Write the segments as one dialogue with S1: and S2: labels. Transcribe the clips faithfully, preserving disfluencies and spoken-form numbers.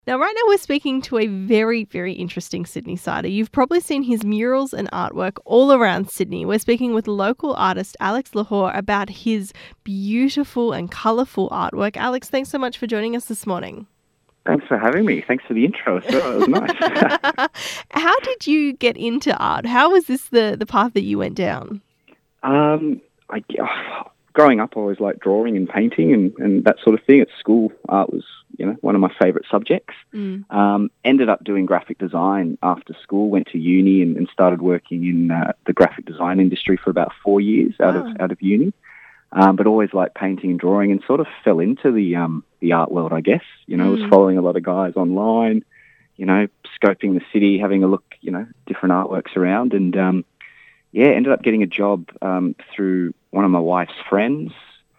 S1: Now, right now we're speaking to a very, very interesting Sydney-sider. You've probably seen his murals and artwork all around Sydney. We're speaking with local artist Alex Lahore about his beautiful and colourful artwork. Alex, thanks so much for joining us this morning.
S2: Thanks for having me. Thanks for the intro as well. It was nice.
S1: How did you get into art? How was this the, the path that you went down?
S2: Um, I, growing up, I always liked drawing and painting and, and that sort of thing. At school, art was, you know, one of my favourite subjects. Mm. Um, ended up doing graphic design after school. Went to uni and, and started working in uh, the graphic design industry for about four years out wow. of out of uni. Um, but always liked painting and drawing, and sort of fell into the um, the art world, I guess. You know, mm. was following a lot of guys online, you know, scoping the city, having a look, you know, different artworks around, and um, yeah, ended up getting a job um, through one of my wife's friends,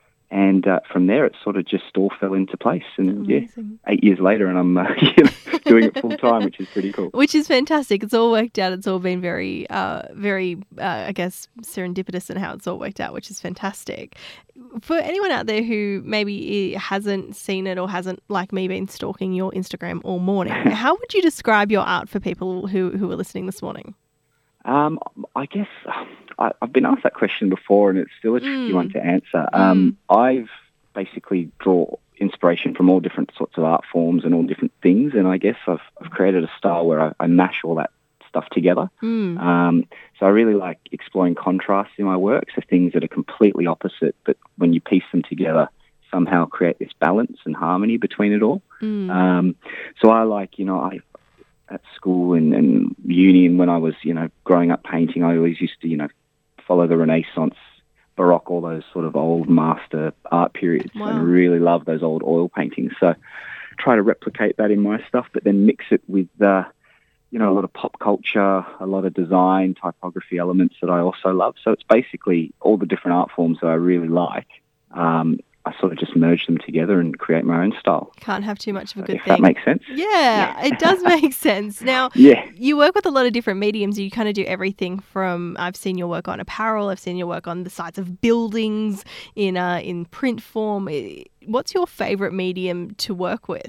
S2: and uh, from there it sort of just all fell into place. And Amazing. yeah, eight years later, and I'm uh, you know, doing it full time, which is pretty cool.
S1: Which is fantastic. It's all worked out. It's all been very, uh, very, uh, I guess, serendipitous in how it's all worked out, which is fantastic. For anyone out there who maybe hasn't seen it or hasn't, like me, been stalking your Instagram all morning, how would you describe your art for people who, who are listening this morning?
S2: Um, I guess I, I've been asked that question before, and it's still a tricky mm. one to answer. Um, mm. I've basically draw inspiration from all different sorts of art forms and all different things, and I guess I've, I've created a style where I, I mash all that stuff together. Mm. Um, so I really like exploring contrast in my work, so things that are completely opposite, but when you piece them together, somehow create this balance and harmony between it all. Mm. Um, so I like, you know, I at school and, and uni, and when I was, you know, growing up painting, I always used to, you know, follow the Renaissance, Baroque, all those sort of old master art periods, wow. and really love those old oil paintings. So try to replicate that in my stuff, but then mix it with, uh, you know, a lot of pop culture, a lot of design, typography elements that I also love. So it's basically all the different art forms that I really like. Um, I sort of just merge them together and create my own style.
S1: Can't have too much of a good
S2: if
S1: thing.
S2: That makes sense.
S1: Yeah, yeah. It does make sense. Now,
S2: yeah.
S1: you work with a lot of different mediums. You kind of do everything from, I've seen your work on apparel, I've seen your work on the sides of buildings, in uh, in print form. What's your favourite medium to work with?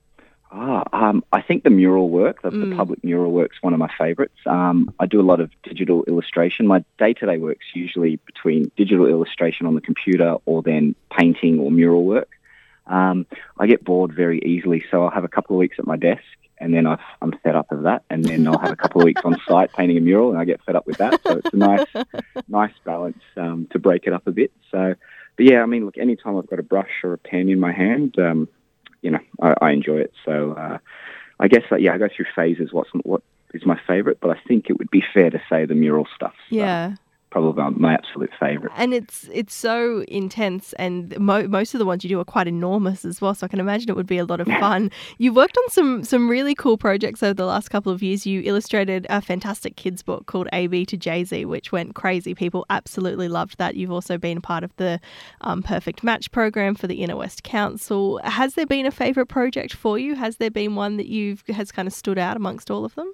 S2: Ah, um, I think the mural work, the, mm. the public mural work's one of my favourites. Um, I do a lot of digital illustration. My day-to-day work's usually between digital illustration on the computer or then painting or mural work. Um, I get bored very easily, so I'll have a couple of weeks at my desk and then I've, I'm fed up of that, and then I'll have a couple of weeks on site painting a mural and I get fed up with that. So it's a nice, nice balance um, to break it up a bit. So, but yeah, I mean, look, anytime I've got a brush or a pen in my hand, um, you know, I, I enjoy it. So uh, I guess, uh, yeah, I go through phases. What's what is my favourite, but I think it would be fair to say the mural stuff.
S1: Yeah.
S2: Probably my absolute favourite.
S1: And it's it's so intense, and mo- most of the ones you do are quite enormous as well, so I can imagine it would be a lot of fun. You've worked on some some really cool projects over the last couple of years. You illustrated a fantastic kids book called A B to Jay Z, which went crazy. People absolutely loved that. You've also been a part of the um, Perfect Match program for the Inner West Council. Has there been a favourite project for you? Has there been one that you've has kind of stood out amongst all of them?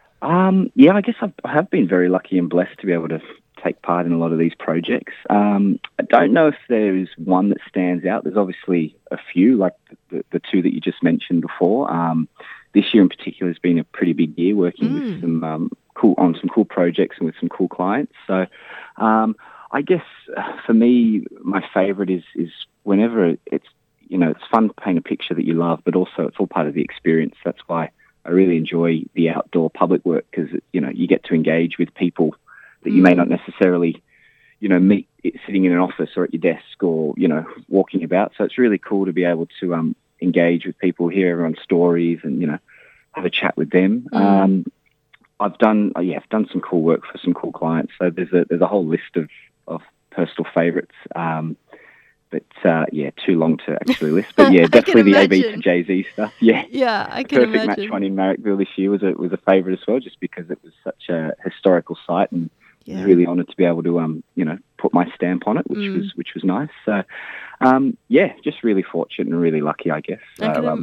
S2: Um, yeah, I guess I've, I have been very lucky and blessed to be able to take part in a lot of these projects. Um, I don't know if there is one that stands out. There's obviously a few, like the, the two that you just mentioned before. Um, this year in particular has been a pretty big year working mm. with some um, cool on some cool projects and with some cool clients. So um, I guess for me, my favourite is is whenever it's, you know, it's fun to paint a picture that you love, but also it's all part of the experience. That's why I really enjoy the outdoor public work, because, you know, you get to engage with people that you may not necessarily, you know, meet sitting in an office or at your desk or, you know, walking about. So it's really cool to be able to um, engage with people, hear everyone's stories and, you know, have a chat with them. Mm. Um, I've done, uh, yeah, I've done some cool work for some cool clients. So there's a there's a whole list of, of personal favourites. Um, but, uh, yeah, too long to actually list. But, yeah, definitely the A B to Jay Z stuff. Yeah,
S1: yeah, I can
S2: Perfect
S1: imagine.
S2: Match one in Marrickville this year was a, was a favourite as well, just because it was such a historical site, and yeah. I was really honoured to be able to, um, you know, put my stamp on it, which mm. was which was nice. So, um, yeah, just really fortunate and really lucky, I guess. So,
S1: I can,
S2: um,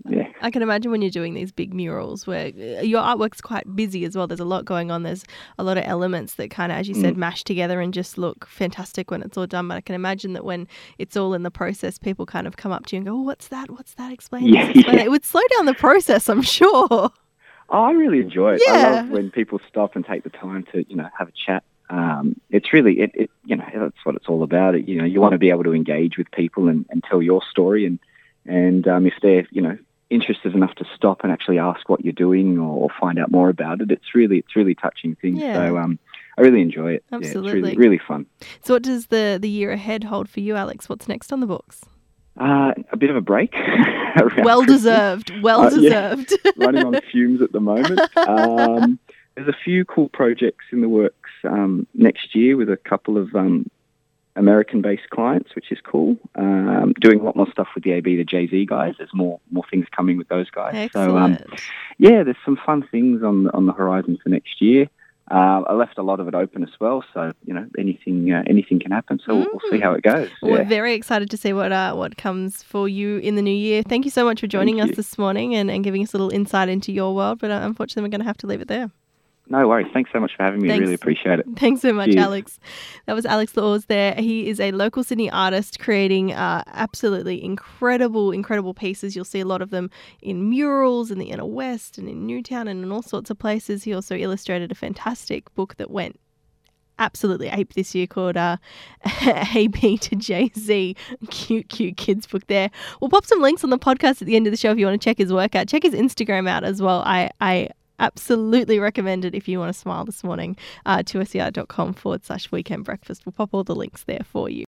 S2: yeah.
S1: I can imagine when you're doing these big murals where your artwork's quite busy as well. There's a lot going on. There's a lot of elements that kind of, as you said,
S2: Mm.
S1: mash together and just look fantastic when it's all done. But I can imagine that when it's all in the process, people kind of come up to you and go, oh, what's that? What's that? Explain
S2: Yeah,
S1: this. Explain
S2: yeah.
S1: that. It would slow down the process, I'm sure.
S2: Oh, I really enjoy it. I
S1: Yeah.
S2: love when people stop and take the time to, you know, have a chat. Um, it's really, it, it, you know, that's what it's all about. It, you know, you want to be able to engage with people and, and tell your story. And, and um, if they're, you know, interested enough to stop and actually ask what you're doing or, or find out more about it, it's really, it's really touching things.
S1: Yeah.
S2: So um, I really enjoy it.
S1: Absolutely.
S2: Yeah, it's really, really fun.
S1: So what does the, the year ahead hold for you, Alex? What's next on the books?
S2: Uh, a bit of a break. around
S1: Well
S2: Christmas.
S1: deserved. Well
S2: Uh, yeah.
S1: deserved.
S2: Running on fumes at the moment. Um, there's a few cool projects in the works um, next year with a couple of um, American-based clients, which is cool. Um, doing a lot more stuff with the A B to Jay Z guys. There's more more things coming with those guys.
S1: Excellent.
S2: So um, yeah, there's some fun things on on the horizon for next year. Uh, I left a lot of it open as well, so you know anything uh, anything can happen. So we'll, we'll see how it goes.
S1: Well,
S2: Yeah.
S1: We're very excited to see what uh, what comes for you in the new year. Thank you so much for joining
S2: Thank
S1: us
S2: you.
S1: this morning and, and giving us a little insight into your world. But uh, unfortunately, we're going to have to leave it there.
S2: No worries. Thanks so much for having me. I
S1: Thanks.
S2: really appreciate it.
S1: Thanks so much,
S2: Cheers.
S1: Alex. That was Alex Laws there. He is a local Sydney artist creating uh, absolutely incredible, incredible pieces. You'll see a lot of them in murals in the inner west and in Newtown and in all sorts of places. He also illustrated a fantastic book that went absolutely ape this year called uh, A B to Jay Z. Cute, cute kids book there. We'll pop some links on the podcast at the end of the show if you want to check his work out. Check his Instagram out as well. I, I absolutely recommend it if you want to smile this morning. Uh, two S E R dot com forward slash weekend breakfast. We'll pop all the links there for you.